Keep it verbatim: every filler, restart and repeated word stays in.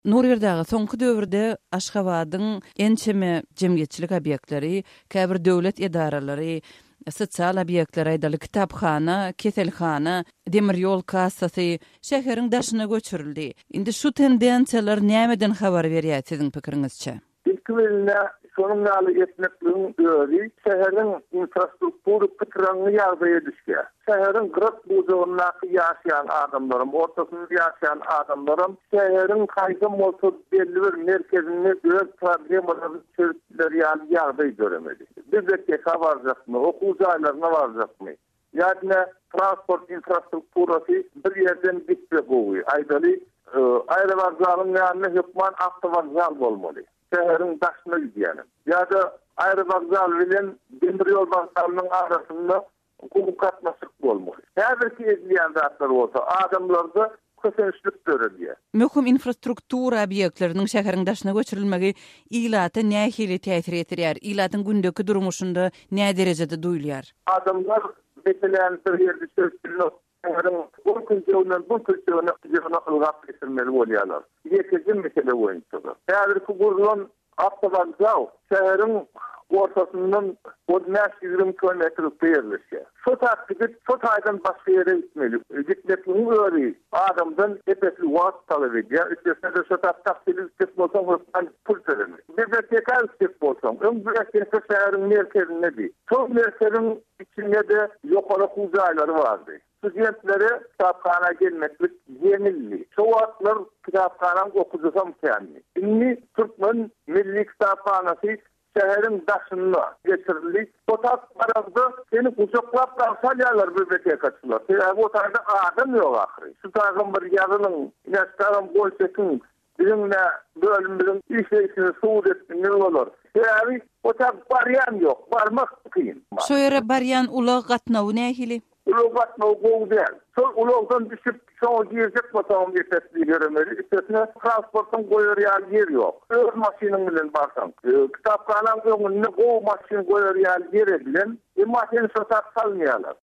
Nurýerdagy soňky döwürde Aşgabatyň ençeme jemgyýetçilik obýektleri, käbir döwlet edaralary, sosial obýektler aýdaly kitapxana, keselxana, demir ýol kassasy şäheriň daşyna göçürildi. Indi şu tendensiýalar nämeden habar berýär siziň pikiriňizçe? İlkiwilne şonuň ýaly etmekligiň öýi şäheriň infrastruktury pytraňy ýagdaýa düşýär. Şäheriň gyrap buzagyna ýaşaýan adamlarym, ortasynda ýaşaýan adamlarym şäheriň haýsy bolsa belli bir merkezinde öz problemlaryny çözüpler ýaly ýagdaý göremedi. Bizde habarjakmy, okuw jaýlaryna barjakmy? Ýa-da transport infrastrukturasy bir ýerden bitip gowy. Aýdaly aýrowagzalyň ýanyna hükman awtowagzal bolmaly. Şäheriň daşyna ýigýän. Ýa-da aýrowagzal bilen demir ýol wagtlarynyň arasynda kommunikatnasyk bolmaly. Häzirki edilýän zatlar bolsa adamlarda kösençlik görülýär. Möhüm infrastruktura obýektleriniň şäheriň daşyna göçürilmegi ilata nähili täsir etdirýär? Ilatyň gündäki durmuşynda nä derejede duýulýar? Adamlar betlän bir ýerde söýülýär. Şäheriň bu köçünden bu köçüne ýygyna ylgap getirmeli bolýarlar. Ýekeje mesele boýunça. Häzirki gurulan awtowagzal şäheriň ortasından odnaş yirmi kilometr ýerleşýär. Şu takdirde şu taýdan başga ýere gitmeli. Gitmekligiň öýi adamdan epetli wagt talap edýär. Üstesinde şu takdirde gitmek bolsa hoşdan pul tölemeli. Bir de tekrar gitmek bolsa, öňdäki şäheriň merkezinde, şu merkezin içinde de ýokary hujaýlary bardy. Studentlere kitapxana gelmeklik yemilli. Çoğatlar kitapxanan okuzusam kendi. Inni Türkmen Milli Kitapxanasy şäheriň daşyna geçirildi. Otaq arada seni kucaklap tarsalyalar bibliotekaçylar. Sebäbi o tarada adam ýok ahry. Şu tarafın bir ýarynyň näçäram bolsakyň bilimle bölüm bilim işleýişini suwd etdiňi bolar. Sebäbi otaq baryan ýok, barmak kyn. Şo ýere baryan ulag gatnawy nähili? Ulogat no goýdar. Sol ulogdan düşüp şoň giýecek bolsam ýetdi göremeli. Üstesine transportun goýar ýer ýer ýok. Öz maşynyň bilen barsaň, kitapxanaň öňüne goý maşyn goýar ýer ýer bilen, e maşyn satak salmaýarlar.